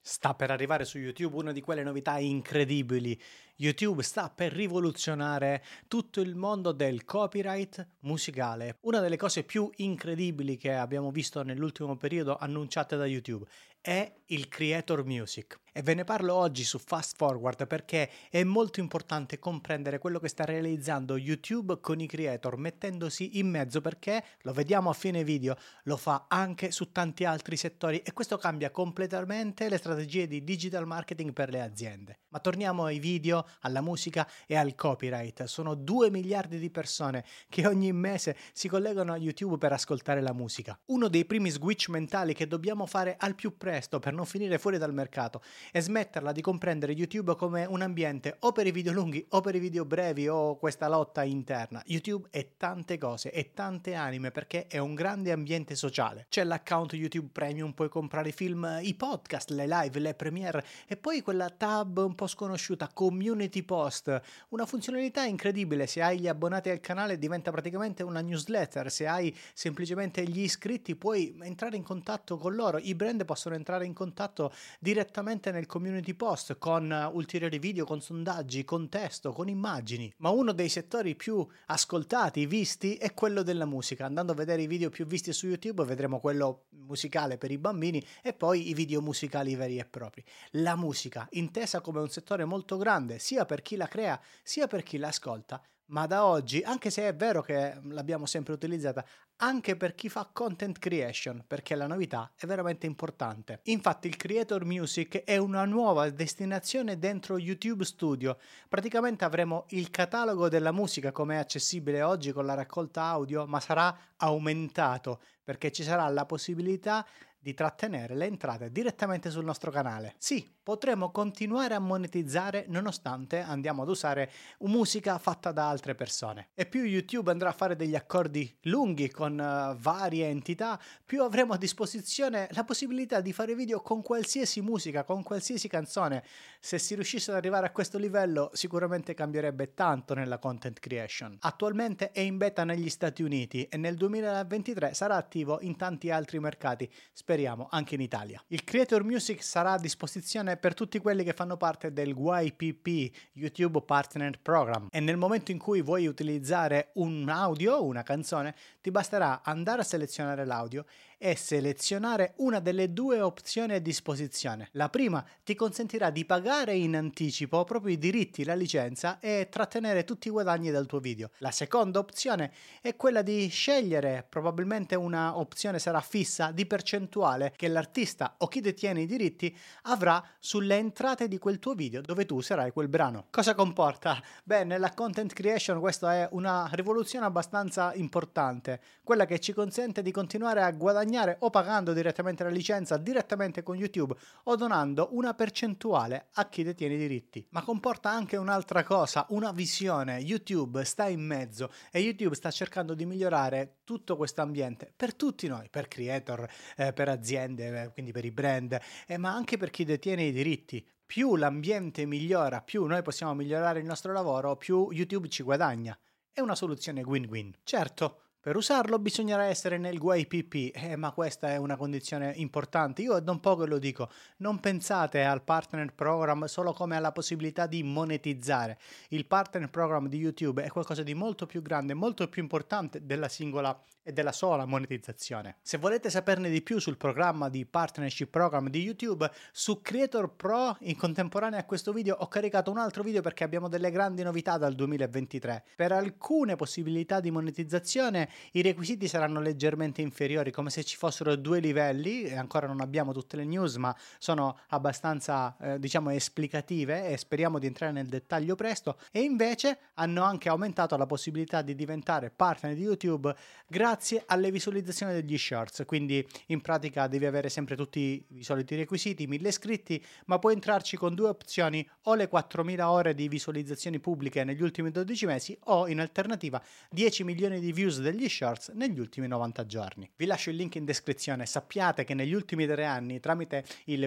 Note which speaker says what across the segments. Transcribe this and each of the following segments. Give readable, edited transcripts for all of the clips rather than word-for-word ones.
Speaker 1: Sta per arrivare su YouTube una di quelle novità incredibili. YouTube sta per rivoluzionare tutto il mondo del copyright musicale. Una delle cose più incredibili che abbiamo visto nell'ultimo periodo annunciate da YouTube è il Creator Music. E ve ne parlo oggi su Fast Forward perché è molto importante comprendere quello che sta realizzando YouTube con i creator, mettendosi in mezzo, perché lo vediamo a fine video, lo fa anche su tanti altri settori e questo cambia completamente le strategie di digital marketing per le aziende. Ma torniamo ai video, alla musica e al copyright. Sono 2 miliardi di persone che ogni mese si collegano a YouTube per ascoltare la musica. Uno dei primi switch mentali che dobbiamo fare al più presto per non finire fuori dal mercato e smetterla di comprendere YouTube come un ambiente o per i video lunghi o per i video brevi o questa lotta interna. YouTube è tante cose, è tante anime, perché è un grande ambiente sociale. C'è l'account YouTube Premium, puoi comprare i film, i podcast, le live, le premiere e poi quella tab un po' sconosciuta, Community Post, una funzionalità incredibile. Se hai gli abbonati al canale diventa praticamente una newsletter, se hai semplicemente gli iscritti puoi entrare in contatto con loro, i brand possono entrare in contatto direttamente nel community post con ulteriori video, con sondaggi, con testo, con immagini. Ma uno dei settori più ascoltati, visti, è quello della musica. Andando a vedere i video più visti su YouTube vedremo quello musicale per i bambini e poi i video musicali veri e propri. La musica, intesa come un settore molto grande, sia per chi la crea, sia per chi la ascolta, ma da oggi, anche se è vero che l'abbiamo sempre utilizzata, anche per chi fa content creation, perché la novità è veramente importante. Infatti il Creator Music è una nuova destinazione dentro YouTube Studio. Praticamente avremo il catalogo della musica come è accessibile oggi con la raccolta audio, ma sarà aumentato perché ci sarà la possibilità di trattenere le entrate direttamente sul nostro canale. Sì, potremo continuare a monetizzare nonostante andiamo ad usare musica fatta da altre persone. E più YouTube andrà a fare degli accordi lunghi con varie entità, più avremo a disposizione la possibilità di fare video con qualsiasi musica, con qualsiasi canzone. Se si riuscisse ad arrivare a questo livello, sicuramente cambierebbe tanto nella content creation. Attualmente è in beta negli Stati Uniti e nel 2023 sarà attivo in tanti altri mercati, speriamo anche in Italia. Il Creator Music sarà a disposizione per tutti quelli che fanno parte del YPP, YouTube Partner Program, e nel momento in cui vuoi utilizzare un audio, una canzone, ti basterà andare a selezionare l'audio e selezionare una delle 2 opzioni a disposizione. La prima ti consentirà di pagare in anticipo proprio i diritti, la licenza, e trattenere tutti i guadagni dal tuo video. La seconda opzione è quella di scegliere, probabilmente una opzione sarà fissa, di percentuale che l'artista o chi detiene i diritti avrà sulle entrate di quel tuo video dove tu userai quel brano. Cosa comporta? Beh, nella content creation questa è una rivoluzione abbastanza importante, quella che ci consente di continuare a guadagnare o pagando direttamente la licenza direttamente con YouTube o donando una percentuale a chi detiene i diritti. Ma comporta anche un'altra cosa, una visione. YouTube sta in mezzo e YouTube sta cercando di migliorare tutto questo ambiente per tutti noi, per creator, per aziende, quindi per i brand, ma anche per chi detiene i diritti. Più l'ambiente migliora, più noi possiamo migliorare il nostro lavoro, più YouTube ci guadagna. È una soluzione win-win. Certo, per usarlo bisognerà essere nel YPP, ma questa è una condizione importante. Io da un po' che lo dico, non pensate al Partner Program solo come alla possibilità di monetizzare. Il Partner Program di YouTube è qualcosa di molto più grande, molto più importante della singola e della sola monetizzazione. Se volete saperne di più sul programma di Partnership Program di YouTube, su Creator Pro, in contemporanea a questo video, ho caricato un altro video perché abbiamo delle grandi novità dal 2023. Per alcune possibilità di monetizzazione i requisiti saranno leggermente inferiori, come se ci fossero 2 livelli, e ancora non abbiamo tutte le news, ma sono abbastanza esplicative e speriamo di entrare nel dettaglio presto. E invece hanno anche aumentato la possibilità di diventare partner di YouTube grazie alle visualizzazioni degli shorts, quindi in pratica devi avere sempre tutti i soliti requisiti, 1000 iscritti, ma puoi entrarci con 2 opzioni: o le 4000 ore di visualizzazioni pubbliche negli ultimi 12 mesi o in alternativa 10 milioni di views degli shorts negli ultimi 90 giorni. Vi lascio il link in descrizione. Sappiate che negli ultimi 3 anni tramite il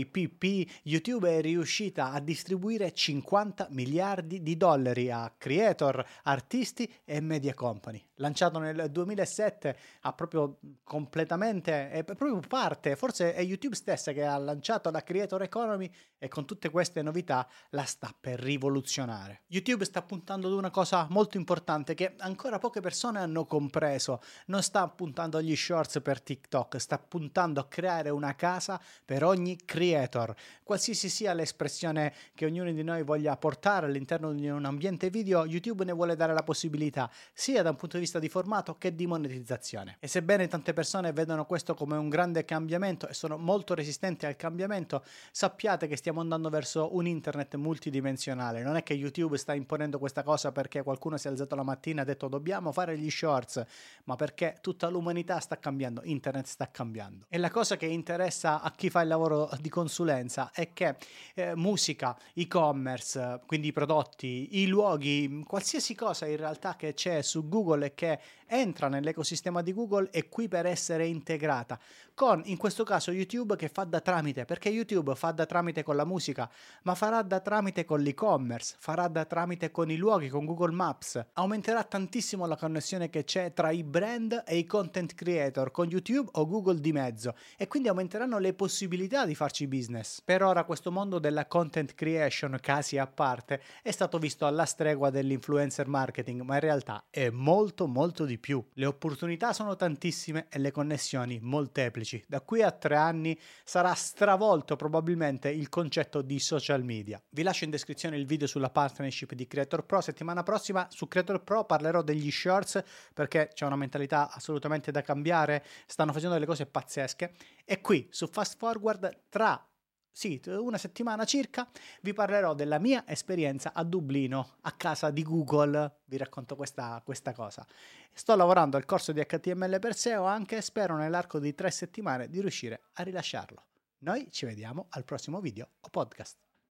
Speaker 1: YPP YouTube è riuscita a distribuire 50 miliardi di dollari a creator, artisti e media company. lanciato nel 2007, ha proprio completamente, è proprio parte, forse è YouTube stessa che ha lanciato la Creator Economy e con tutte queste novità la sta per rivoluzionare. YouTube sta puntando ad una cosa molto importante che ancora poche persone hanno compreso, non sta puntando agli shorts per TikTok, sta puntando a creare una casa per ogni creator. Qualsiasi sia l'espressione che ognuno di noi voglia portare all'interno di un ambiente video, YouTube ne vuole dare la possibilità sia da un punto di vista di formato che di monetizzazione. E sebbene tante persone vedono questo come un grande cambiamento e sono molto resistenti al cambiamento, sappiate che stiamo andando verso un internet multidimensionale. Non è che YouTube sta imponendo questa cosa perché qualcuno si è alzato la mattina e ha detto dobbiamo fare gli shorts, ma perché tutta l'umanità sta cambiando, internet sta cambiando. E la cosa che interessa a chi fa il lavoro di consulenza è che musica, e-commerce, quindi i prodotti, i luoghi, qualsiasi cosa in realtà che c'è su Google e che entra nell'ecosistema di Google è qui per essere integrata con, in questo caso, YouTube che fa da tramite, perché YouTube fa da tramite con la musica, ma farà da tramite con l'e-commerce, farà da tramite con i luoghi, con Google Maps. Aumenterà tantissimo la connessione che c'è tra i brand e i content creator con YouTube o Google di mezzo e quindi aumenteranno le possibilità di farci business. Per ora questo mondo della content creation, casi a parte, è stato visto alla stregua dell'influencer marketing, ma in realtà è molto di più. Le opportunità sono tantissime e le connessioni molteplici. Da qui a 3 anni sarà stravolto probabilmente il concetto di social media. Vi lascio in descrizione il video sulla partnership di Creator Pro. Settimana prossima su Creator Pro parlerò degli shorts perché c'è una mentalità assolutamente da cambiare, stanno facendo delle cose pazzesche e qui su Fast Forward tra una settimana circa vi parlerò della mia esperienza a Dublino, a casa di Google, vi racconto questa cosa. Sto lavorando al corso di HTML per SEO anche e spero nell'arco di 3 settimane di riuscire a rilasciarlo. Noi ci vediamo al prossimo video o podcast.